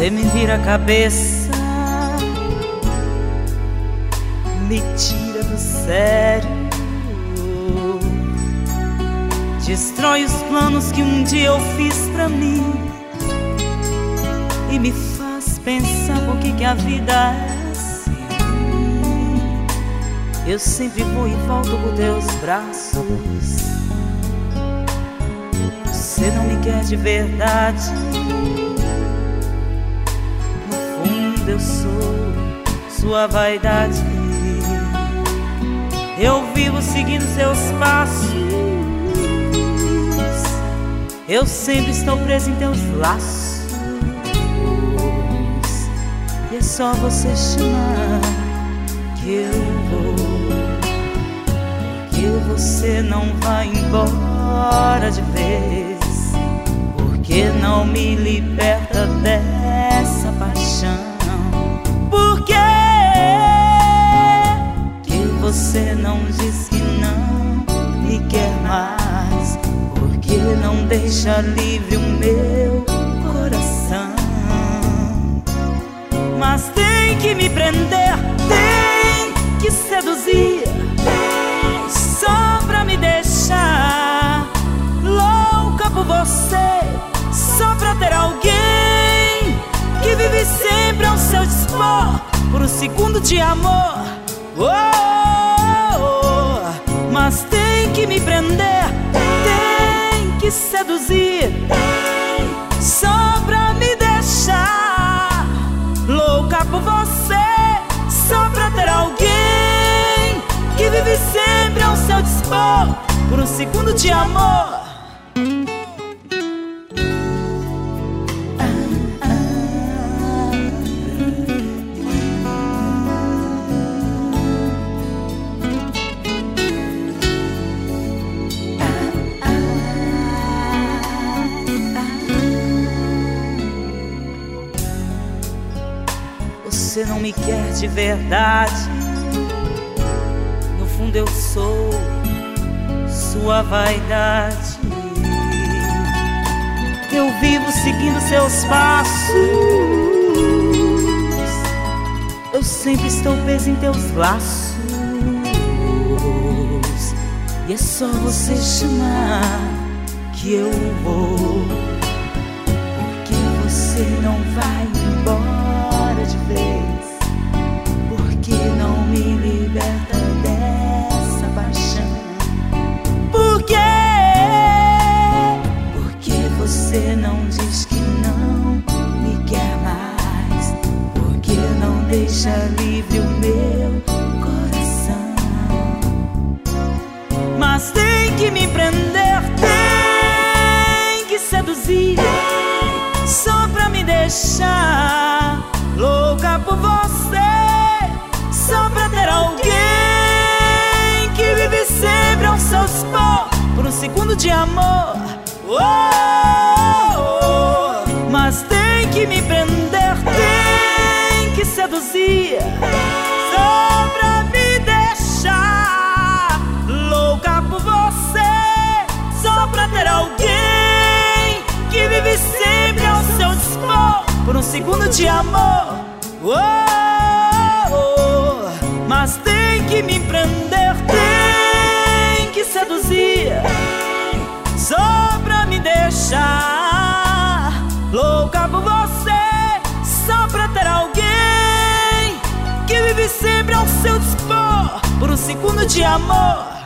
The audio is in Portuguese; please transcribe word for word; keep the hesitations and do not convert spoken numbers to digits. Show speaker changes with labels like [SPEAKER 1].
[SPEAKER 1] Você me vira a cabeça, me tira do sério, destrói os planos que um dia eu fiz pra mim e me faz pensar por que que a vida é assim. Eu sempre vou e volto por teus braços. Você não me quer de verdade. No fundo eu sou sua vaidade. Eu vivo seguindo seus passos. Eu sempre estou preso em teus laços. E é só você chamar que eu vou. Porque você não vai embora de vez. Porque não me liberta dessa paixão. Por que que você não diz que não me quer mais? Por que não deixa livre o meu coração? Mas tem que me prender, tem que seduzir, só pra me deixar louca por você, só pra ter alguém que vive sempre ao seu dispor por um segundo de amor. Oh, oh, oh. Mas tem que me prender, tem que seduzir, só pra me deixar louca por você, só pra ter alguém que vive sempre ao seu dispor por um segundo de amor. Você não me quer de verdade. No fundo eu sou sua vaidade. Eu vivo seguindo seus passos. Eu sempre estou preso em teus laços. E é só você chamar que eu vou. Porque você não vai embora de vez. Porque não me liberta dessa paixão. Por quê? Porque você não diz que não me quer mais. Porque não deixa livre o meu coração. Mas tem que me prender, tem que seduzir, só pra me deixar louca por você, só pra ter alguém que vive sempre ao seu dispor por um segundo de amor. Oh, oh, oh. Mas tem que me prender, tem que seduzir, só pra me deixar louca por você, só pra ter alguém que vive sempre ao seu dispor por um segundo de amor. Oh, oh. Mas tem que me prender, tem que seduzir, só pra me deixar louca por você, só pra ter alguém que vive sempre ao seu dispor por um segundo de amor.